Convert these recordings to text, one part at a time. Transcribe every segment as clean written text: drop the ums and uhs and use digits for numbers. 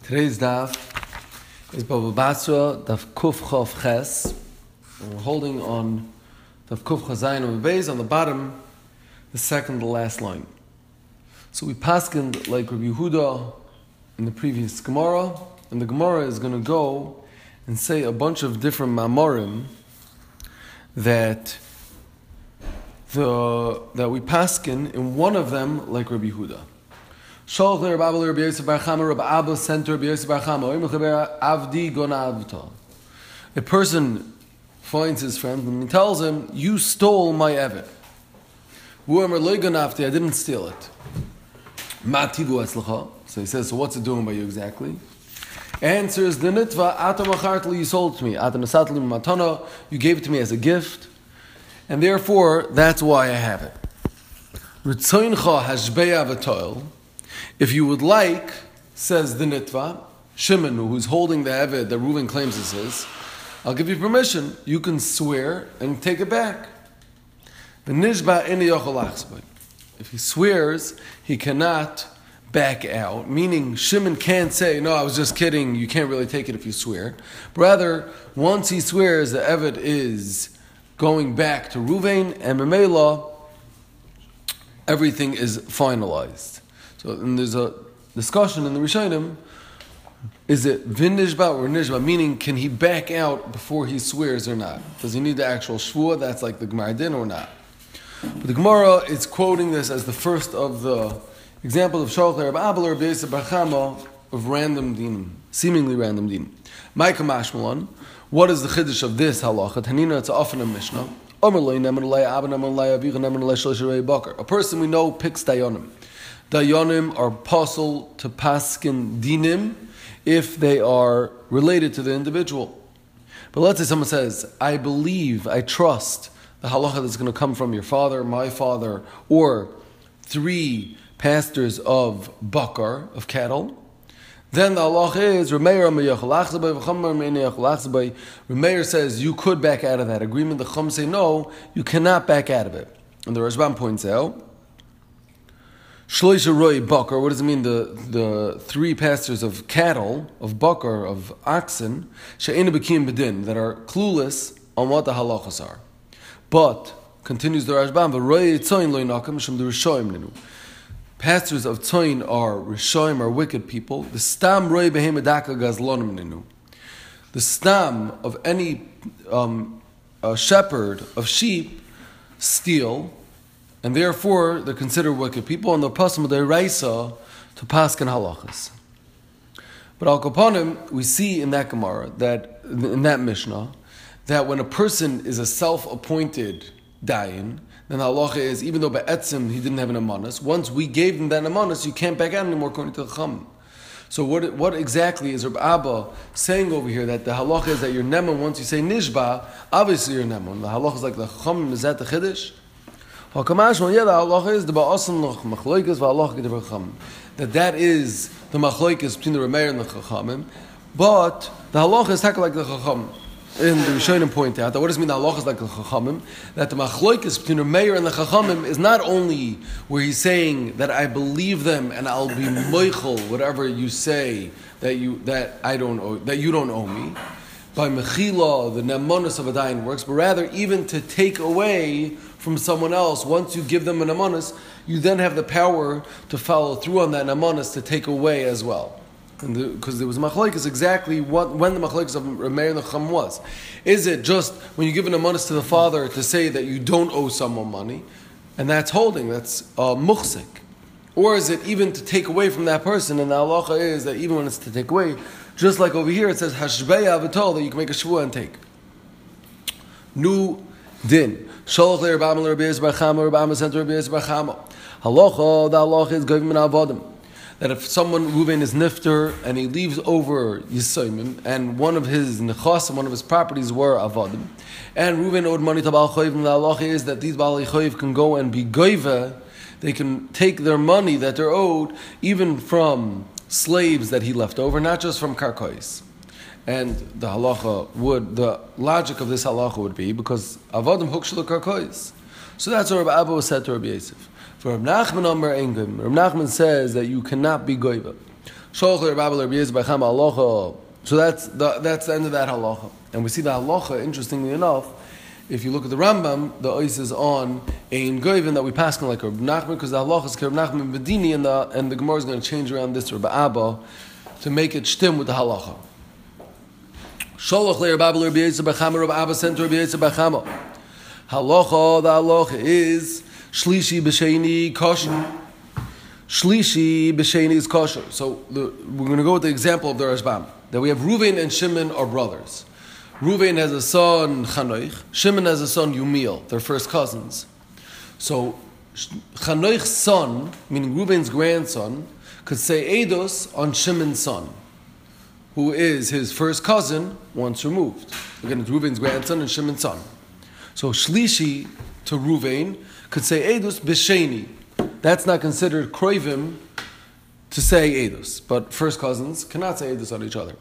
Today's daf is Bava Basra, daf Kuf Chof Ches. And we're holding on daf Kuf Chazayin of Beis on the bottom, the second to last line. So we paskened like Rabbi Yehuda in the previous Gemara, and the Gemara is going to go and say a bunch of different mamorim that we pasken, in one of them like Rabbi Yehuda. A person finds his friend and he tells him, "You stole my evet." I didn't steal it. So he says, "So what's it doing by you exactly?" Answers the nitva, you sold it to me. You gave it to me as a gift, and therefore that's why I have it. If you would like, says the nitva, Shimon, who's holding the eved that Reuven claims is his, I'll give you permission. You can swear and take it back. If he swears, he cannot back out, meaning Shimon can't say, "No, I was just kidding, you can't really take it if you swear." But rather, once he swears, the eved is going back to Reuven, and Memela, everything is finalized. So and there's a discussion in the Rishonim, is it vin nishba or nishba, meaning can he back out before he swears or not? Does he need the actual shvua, that's like the Gemara din, or not? But the Gemara is quoting this as the first of the examples of Shalach Reb Abba or Rabbi Yosef bar Chama of random dinim, seemingly random dinim. Ma'ika mashmalan, what is the chiddush of this halacha? Tanina, it's often a mishnah. A person we know picks dayanim. Dayanim are possible to paskin dinim if they are related to the individual. But let's say someone says, "I believe, I trust the halacha that's going to come from your father, my father, or 3 pastors of bakar, of cattle." Then the halacha is, Rameir says you could back out of that agreement. The Chum say no, you cannot back out of it. And the Rashbam points out, Shloisha Roi Bakar, what does it mean? The 3 pastors of cattle, of bakar, of oxen, She'ena Bekim Bedin, that are clueless on what the halachas are. But, continues the Rashbam, Roi Tzoin Loi Nakam Shem the Rishoim Nenu. Pastors of Tzoin are Rishoim, are wicked people. The Stam Roi Behem Edaka Gazlonim Nenu. The Stam of any shepherd of sheep steal, and therefore they're considered wicked people, and they're pasum d'oraisa to paskin halachas. But al kapanim, we see in that Gemara, that in that Mishnah, that when a person is a self-appointed dayan, then the halacha is, even though be'etzim he didn't have an amanas, once we gave him that amanas, you can't back out anymore according to the Chum. So what exactly is Reb Abba saying over here? That the halacha is that you're neman once you say nishba, obviously you're neman. The halacha is like the Chum, is that the chiddush? The halacha is the ba'asan machloikas v'halacha k'divrei chachamim. That is the machloikas between the Rameir and the chachamim, but the halacha is like the chachamim. And the Rishonim point out that what does it mean the halacha is like the chachamim? That the machloikas between the Rameir and the chachamim is not only where he's saying that I believe them and I'll be moichel whatever you say that you don't owe me. By mechila, the nemonis of a dayan works, but rather even to take away from someone else, once you give them an nemonis, you then have the power to follow through on that nemonis to take away as well. Because there was machlokes exactly when the machlokes of Rameir and the Chum was. Is it just when you give an nemonis to the father to say that you don't owe someone money, and that's holding, that's muchsik? Or is it even to take away from that person, and the halacha is that even when it's to take away, just like over here, it says hashbeya v'tol, that you can make a shvua and take. Nu din. Shalach le'Rabam le'Rabbi bar Chama, Rambam sent to Rabbi bar Chama. Halacha, the halacha is govim min avodim. That if someone, Reuven, is nifter, and he leaves over Yisayimim, and one of his nechas, one of his properties were avodim, and Reuven owed money to Baal Choiv, and the halacha is that these Baal Choiv can go and be goiva, they can take their money that they're owed, even from slaves that he left over, not just from karkois. And the logic of this halacha would be because avodim hukshel karkois. So that's what Rabbi Abba was said to Rabbi Yosef. For Reb Nachman Amar Engim, Reb Nachman says that you cannot be goiva. So that's the end of that halacha. And we see the halacha, interestingly enough, if you look at the Rambam, the ois is on ein goyven that we pass on like Reb Nachman, because the halacha is Reb Nachman Bedini, and the Gemara is going to change around this to Reb Abba to make it shtim with the halacha. Sholach le Reb Abba Reb Yetzer B'chama, Reb Abba sent to Reb Yetzer B'chama. Halacha, the halacha is shlishi b'sheni kosher. Shlishi b'sheni is kosher. So we're going to go with the example of the Rashbam, that we have Reuven and Shimon are brothers. Reuven has a son, Chanoich. Shimon has a son, Yumiel. They're first cousins. So, Chanoich's son, meaning Reuven's grandson, could say Eidos on Shimon's son, who is his first cousin once removed. Again, it's Reuven's grandson and Shimon's son. So, Shlishi to Reuven could say Eidos b'sheni. That's not considered kroivim to say Eidos. But first cousins cannot say Eidos on each other.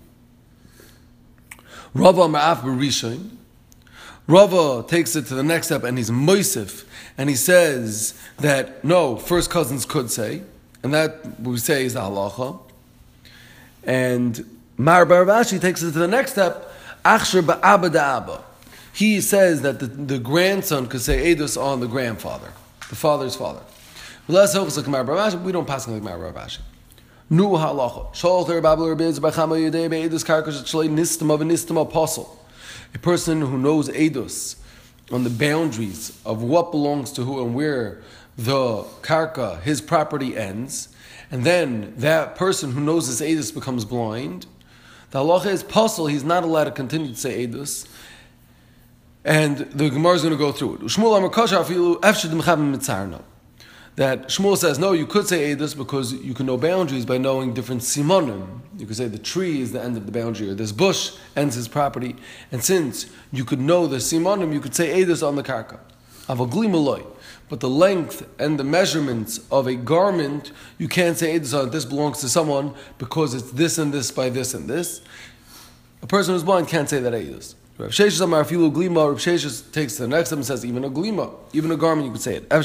Rava Ma'af B'Rishon. Rava takes it to the next step and he's moisif, and he says that no, first cousins could say, and that we say is the halacha. And Mar Bar Rashi takes it to the next step, Achsher Ba'aba Da'aba. He says that the grandson could say Eidos on the grandfather, the father's father. We don't pass like Mar Bar Rashi. Nu halacha. Sholcher Babel Rebbeitz B'chama Yudei Be'edus Karkash Shlei Nistam of a Nistam apostle. A person who knows Eidos on the boundaries of what belongs to who and where the karka, his property, ends, and then that person who knows his Eidos becomes blind. The halacha is apostle. He's not allowed to continue to say Eidos, and the Gemara is going to go through it. Shmuel Amar Kosher Afilu Efshad Mechavim Mitzarno. That Shmuel says, no, you could say Eidos because you can know boundaries by knowing different simonim. You could say the tree is the end of the boundary, or this bush ends his property. And since you could know the simonim, you could say Eidos on the karka. Avagli maloi. But the length and the measurements of a garment, you can't say Eidos on it. This belongs to someone because it's this and this by this and this. A person who's blind can't say that Eidos. Rav Sheshes Amar Afilu Glima. Rav Sheshes takes to the next step and says, even a glima, even a garment, you could say it. Because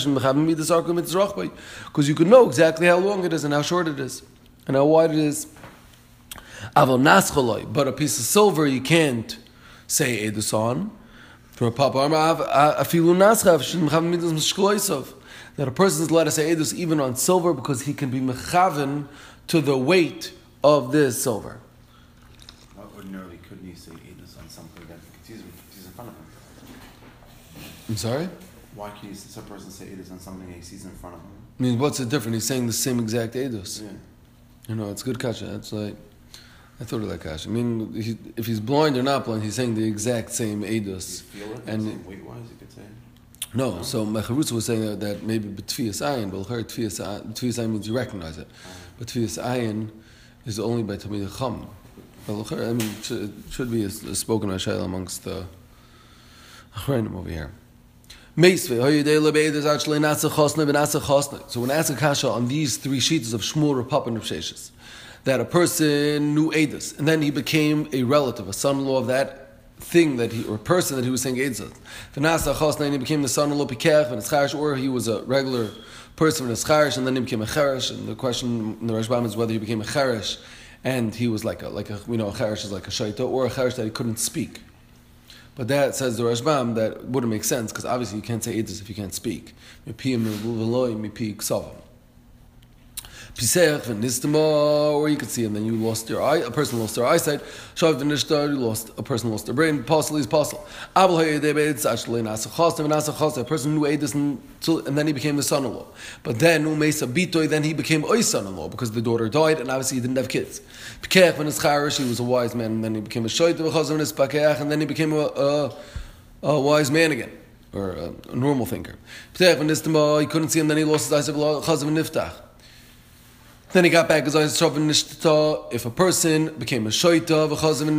you could know exactly how long it is and how short it is and how wide it is. But a piece of silver you can't say Eidos on. For a papa that a person is allowed to say Eidos even on silver because he can be mechaven to the weight of this silver. Ordinarily, couldn't you say Eidos on something that he's in front of him? I'm sorry? Why can't some person say Eidos on something he sees in front of him? I mean, what's the difference? He's saying the same exact Eidos. Yeah. You know, it's good kasha. It's like, I thought of that kasha. I mean, if he's blind or not blind, he's saying the exact same Eidos. Do you feel it? And weight-wise, you could say? No, so Mecharutz was saying that maybe B'tfiyas Ayin, but Tfiyas Ayin means you recognize it. But Tfiyas Ayin is only by Tamid Chum. I mean, it should be a spoken Rashayla amongst the Achrayim over here. So when I ask a kasha on these three sheets of Shmuel, Rav Papa, and Rav Sheshes, that a person knew Eidos, and then he became a relative, a son-in-law of that thing that or person that he was saying Eidos of. And he became the son-in-law Pikech and Escharish, or he was a regular person in Escharish, and then he became a Cherish. And the question in the Rashbam is whether he became a Cherish, and he was like a a Cherish is like a Shaita, or a Cherish that he couldn't speak. But that says the Rashbam that wouldn't make sense because obviously you can't say Eidos if you can't speak. Or you could see, and then you lost your eye. A person lost their eyesight. A person lost their brain. Apostle is apostle. A person knew Eidos and then he became the son-in-law. But then then he became a son-in-law because the daughter died and obviously he didn't have kids. He was a wise man, and then he became a shoyt, and then he became a wise man again, or a normal thinker. He couldn't see him, then he lost his eyesight. Then he got back his eyes. If a person became a shoyta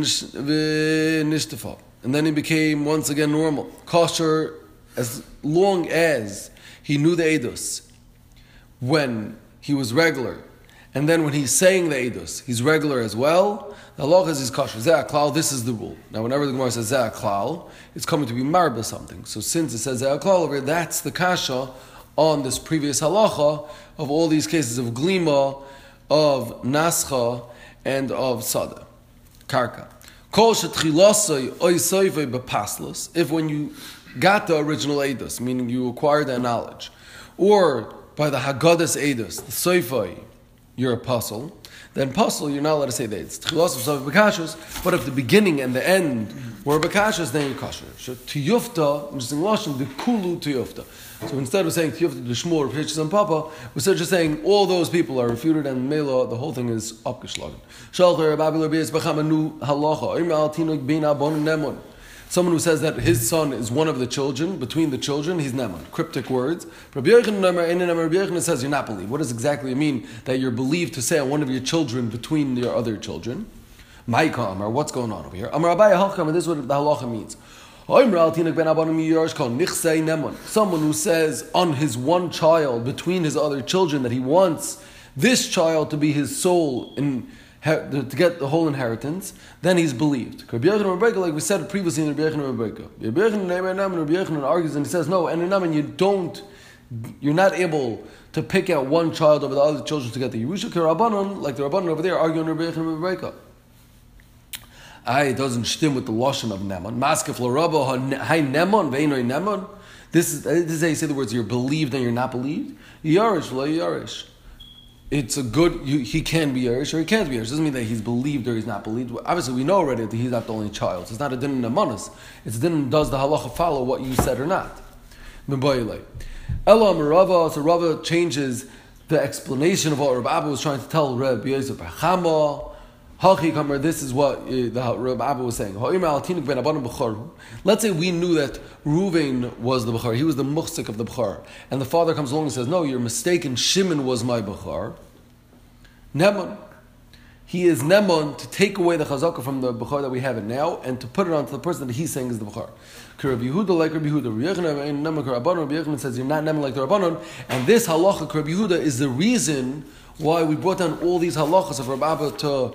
and then he became once again normal, kosher, as long as he knew the Eidos when he was regular, and then when he's saying the Eidos, he's regular as well. The halacha is kosher. Zeh klal. This is the rule. Now, whenever the Gemara says zeh klal, it's coming to be marba something. So since it says zeh klal over here, that's the kasha on this previous halacha of all these cases of glima, of nascha and of sada, karka. Kol shetchilasei oisayvei bepaslos. If when you got the original edus, meaning you acquired that knowledge, or by the haggadas edus, the soifai, you're a puzzle, then puzzle, you're not allowed to say that it's tchilas of bekashus, but if the beginning and the end were bekashus, then you're kosher. So tiyufta, which is in Lashon, the kulu tiyufta. So instead of saying tiyufta to shmur, pitches and papa, we're just saying all those people are refuted and mela, the whole thing is upgeschlagen. Shalcher, Babilar Beis Bachamanu Halacha, Imra Altinuk Bein Abon Nemon. Someone who says that his son is one of the children, between the children, he's Neman. Cryptic words. Rabbi Yochanan says you're not believed. What does exactly it mean that you're believed to say on one of your children between your other children? Maika Amar, what's going on over here? Amar Abai Halcham, and this is what the halacha means. Someone who says on his one child, between his other children, that he wants this child to be his sole to get the whole inheritance, then he's believed. Like we said previously in Rabbi Yochanan argues and he says, no, and in you're not able to pick out one child over the other children to get the Yerusha, like the Rabbanon over there arguing Rabbi Yochanan and Rabbi it doesn't stim with the Lashon of Neman. Maskef l'Rabba hay Neman ve'inoi Neman. This is how you say the words, you're believed and you're not believed. Yarish v'lo yarish. It's a good, he can be Yerush or he can't be Yerush. It doesn't mean that he's believed or he's not believed. Obviously, we know already that he's not the only child. So it's not a din in the manas. It's a din, does the halacha follow what you said or not? Elam Rava, so Rava changes the explanation of what Rabbi Abba was trying to tell Rabbi Yosef Bar Chama. This is what the Rabbi Abba was saying. Let's say we knew that Reuven was the Bechar. He was the muhsik of the Bechar. And the father comes along and says, no, you're mistaken. Shimon was my Bechar. Neman. He is Neman to take away the chazakah from the Bechar that we have it now and to put it onto the person that he's saying is the Bechar. Rabbi Yehuda like Rabbi Yehuda. Rabbi Yochanan says you're not Neman like the Rabbanon. And this halacha, Rabbi Yehuda, is the reason why we brought down all these halachas of Rabbi Abba to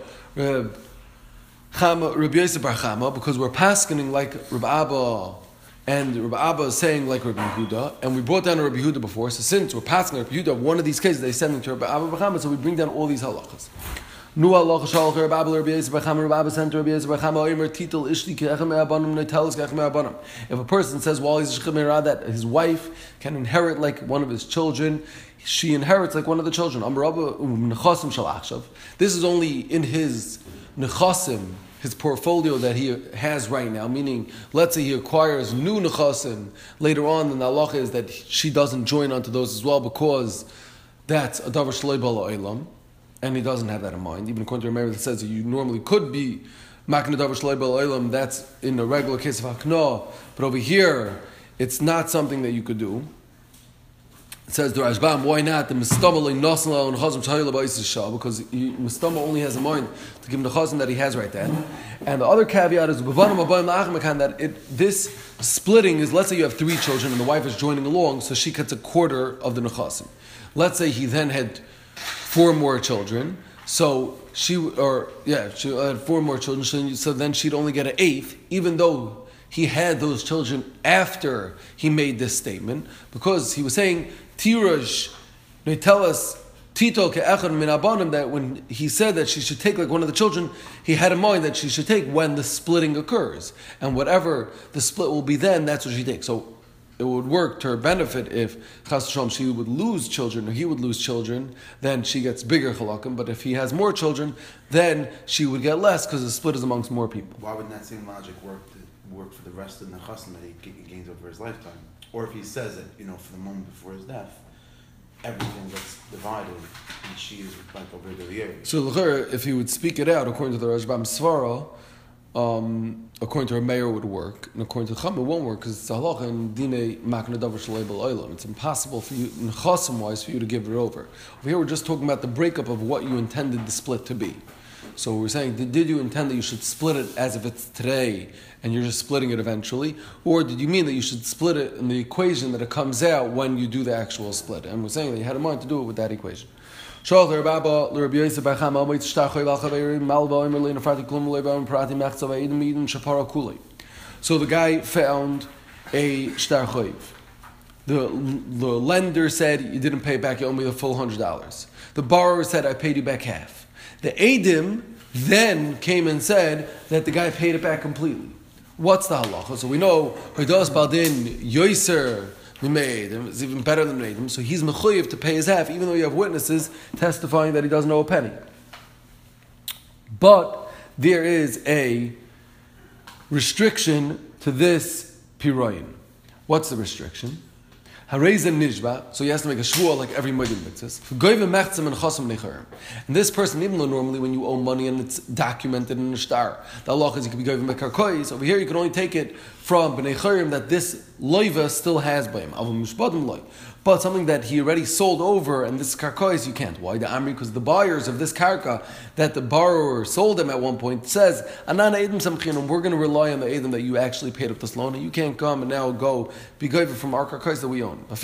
Rabbi Yosef Bar Chama, because we're paskening like Rabbi Abba, and Rabbi Abba is saying like Rabbi Yehuda, and we brought down Rabbi Yehuda before, so since we're passing Rabbi Yehuda, one of these cases they're sending to Rabbi Abba Bar Chama, so we bring down all these halachas. Nu halacha shalach Rabbi Abba Rabbi Yosef Bar Chama, Rabbi Abba sent to Rabbi Yosef Bar Chama, Omer titel ishli ke'echem me'abanim ne'telis ke'echem me'abanim. If a person says while he's shechemera that his wife can inherit like one of his children, she inherits like one of the children. This is only in his nechasim, his portfolio that he has right now. Meaning, let's say he acquires new nechasim later on, then the halacha is that she doesn't join onto those as well, because that's a davar shloi bala olam, and he doesn't have that in mind. Even according to Rameir that says that you normally could be makna davar shloi bala olam. That's in a regular case of hakna, but over here it's not something that you could do. It says the Rashbam, why not? The Mistama and Chazim Shah, because Mistama only has a mind to give him the Chazim that he has right then. And the other caveat is that this splitting is, let's say you have 3 children and the wife is joining along, so she gets a quarter of the Nechasim. Let's say he then had 4 more children, so she had 4 more children, so then she'd only get an 1/8, even though he had those children after he made this statement, because he was saying Tirash, they tell us Tito ke'echad min abanim, that when he said that she should take like one of the children, he had in mind that she should take when the splitting occurs, and whatever the split will be then, that's what she takes. So it would work to her benefit if Chas V'Shalom she would lose children or he would lose children, then she gets bigger chalakim. But if he has more children, then she would get less because the split is amongst more people. Why wouldn't that same logic work for the rest of the nechasim that he gains over his lifetime? Or if he says that, for the moment before his death, everything gets divided and she is like over the years. So if he would speak it out according to the Rashbam Svara, according to her mayor would work, and according to Chama it won't work because it's a halacha and dine makna davar shalei bal olam. It's impossible for you, nechasim wise, for you to give it over. Over here we're just talking about the breakup of what you intended the split to be. So we're saying, did you intend that you should split it as if it's today and you're just splitting it eventually? Or did you mean that you should split it in the equation that it comes out when you do the actual split? And we're saying that you had in mind to do it with that equation. So the guy found a shtar choiv. The lender said, you didn't pay back, you owe me the full $100. The borrower said, I paid you back half. The Eidim then came and said that the guy paid it back completely. What's the halacha? So we know, Hoidos Baldin, Yoiser, it's even better than Eidim. So he's mechuyev to pay his half, even though you have witnesses testifying that he doesn't owe a penny. But there is a restriction to this piroyin. What's the restriction? Harezem nishba, so he has to make a shvuah like every moedim mitzvahs. And this person, even though normally when you owe money and it's documented in the shtar, the halacha is you can be goyim mekarkois. Over here you can only take it from bnei chayrim that this loiva still has by him. But something that he already sold over and this karkois you can't. Why the amri? Because the buyers of this karka that the borrower sold him at one point says, Anana edim samchinum, we're going to rely on the edim that you actually paid up this loan and you can't come and now go be goyim from our karkois that we own. In the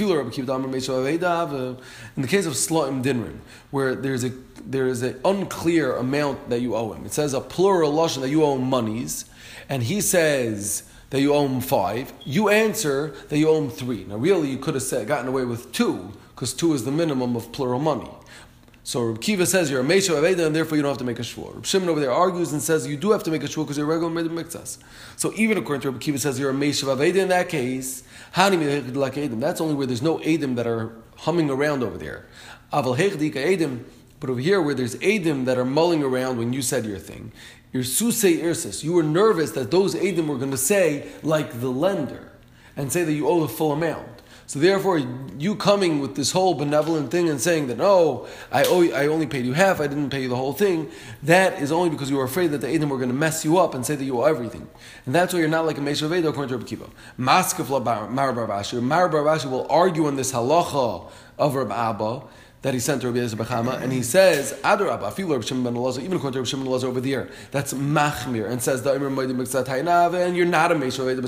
case of Sla'im Dinrin, where there is an unclear amount that you owe him, it says a plural lashon that you owe him monies, and he says that you owe him 5, you answer that you owe him 3. Now really you could have gotten away with 2, because 2 is the minimum of plural money. So Reb Kiva says you're a Meishav Aveda and therefore you don't have to make a shvuah. Reb Shimon over there argues and says you do have to make a shvuah because you're a regular Medim Mikzas. So even according to Reb Kiva says you're a Meishav Aveda in that case, that's only where there's no Edim that are humming around over there. Aval Hechdik Edim, but over here where there's Edim that are mulling around when you said your thing, you're Susei Irsis. You were nervous that those Edim were going to say like the lender and say that you owe the full amount. So therefore, you coming with this whole benevolent thing and saying that, no, I only paid you half, I didn't pay you the whole thing, that is only because you were afraid that the Edom were going to mess you up and say that you owe everything. And that's why you're not like a Meishav Aveda according to Rabbi Kiva. Maskefla Mar Bar Ashi. Mar Bar Ashi will argue on this halacha of Rabbi Abba that he sent to Rabbi Eliezer bar Chama, and he says, Adarabba, I feel Rabbi Shimon ben Elazar, even according to Rabbi Shimon ben Elazar over there, that's machmir, and says, and you're not a Meishav Aveda,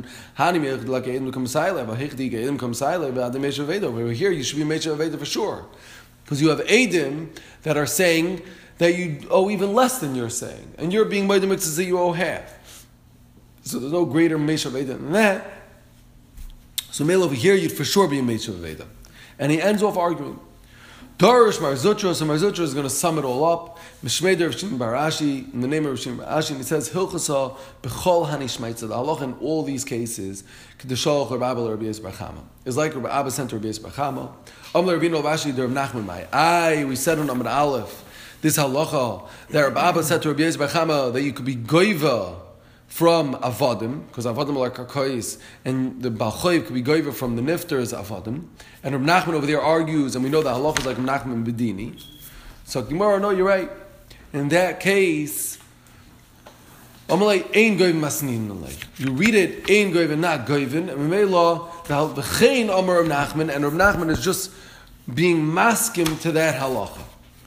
over here you should be Meishav Aveda for sure. Because you have Eidim that are saying that you owe even less than you're saying, and you're being Moedim Mikzah that you owe half. So there's no greater Meishav Aveda than that. So Mele over here, you'd for sure be a Meishav Aveda. And he ends off arguing. Darish Mar Zutra, so Mar Zutra is going to sum it all up. Mishmei Rav Shimon bar Ashi, in the name of Rav Shimon bar Ashi, and he says, Hilchasa b'chol hanishmaitza. The halach in all these cases, Kedushalach Rabbi Abba Rabbi Eliezer bar Chama. It's like Rabbi Abba sent to Rabbi Eliezer bar Chama. Amar Rabbeinu Ashi to Rav Nachman Mai. We said on Amud Aleph, this halacha, that Rabbi Abba said to Rabbi Eliezer bar Chama that you could be goiva from Avadim, because Avadim are like Karkois, and the Balchoiv could be goiva from the Nifter's Avadim. And Rav Nachman over there argues, and we know that halacha is like Rav Nachman Bedini. So Gemara, no, you're right. In that case, Amalei ein goivin masnin alei. You read it ein goivin, not goivin, and Memela the v'chein Amar Rav Nachman, and Rav Nachman is just being maskim to that halacha.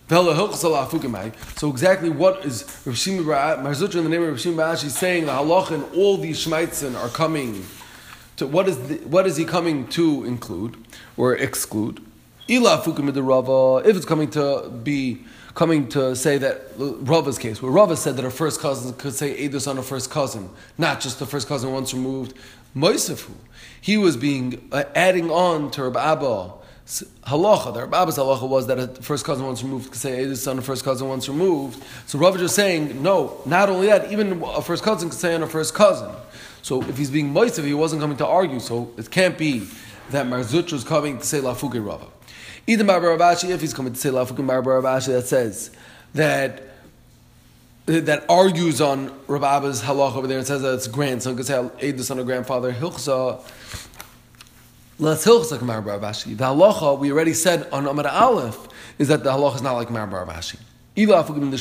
So exactly what is Rav Shimon bar Zutra in the name of Rav Shimon bar Ashi saying the halacha and all these shmaitzin are coming to what is he coming to include or exclude? Ila fukim the Rava, if it's coming to say that Rava's case, where Rava said that a first cousin could say edus on a first cousin, not just the first cousin once removed. Moisefu, he was being adding on to Rabbi Abba halacha. The Rabbi Abba's halacha was that a first cousin once removed could say edus on a first cousin once removed. So Rava just saying no. Not only that, even a first cousin could say on a first cousin. So if he's being moisev, he wasn't coming to argue. So it can't be that Mar Zutra is coming to say lafuke Rava. Either Mar Bar Abashi, if he's coming to say lafuke Mar Bar Abashi, that says that argues on Rabbi Abba's halacha over there and says that it's grandson could say edus on a grandfather. Hilchsa. Let's hilchsa like Mar Bar Abashi. The halacha we already said on Amud Aleph is that the halacha is not like Mar Bar Abashi. If you're coming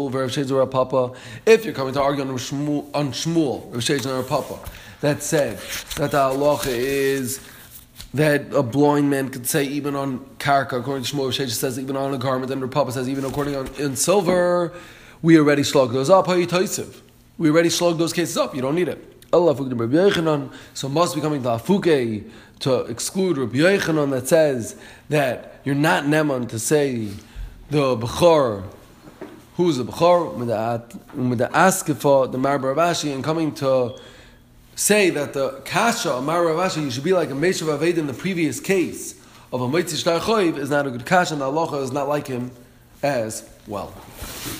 to argue on Shmuel, Rav Sheshes or Papa, that said that the halacha is that a blind man could say even on karka, according to Shmuel, Rav Sheshes says even on a garment, and Rav Papa says even according in silver, we already slugged those up. We already slugged those cases up. You don't need it. So must be coming to Afuke to exclude Rabbi Yochanan that says that you're not neman to say the Bechor. Who's the Bechor? With the Askefa, the Mar Bar Abashi, and coming to say that the kasha Amar Rav Ashi, you should be like a Meshav Aved in the previous case of a Moitzi Shtar Choiv is not a good kasha, and the halacha is not like him as well.